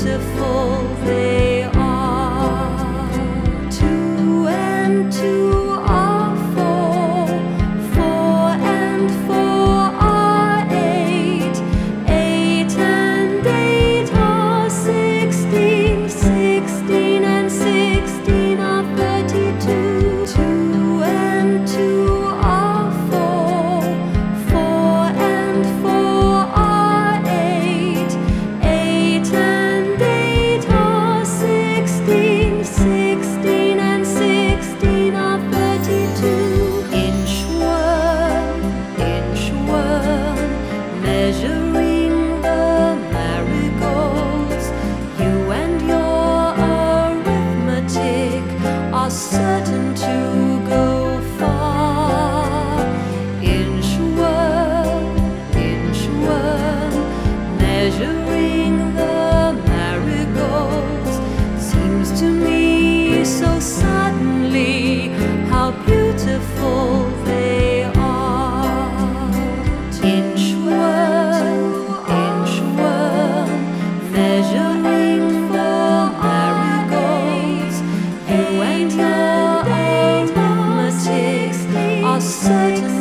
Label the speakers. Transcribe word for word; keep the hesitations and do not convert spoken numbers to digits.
Speaker 1: beautiful they are. Two and two are four, four and four are eight, eight and eight are sixteen, sixteen and sixteen are thirty-two. Two and two are four, four and four are eight, eight and eight are sixteen, sixteen and sixteen are thirty-two. Inchworm, inchworm, measuring the marigolds, you and your arithmetic are certain to go far. Inchworm, inchworm, measuring the marigolds, seems to me so suddenly how beautiful they are. Inchworm, inchworm, measuring the marigolds, you and your arithmetics are certain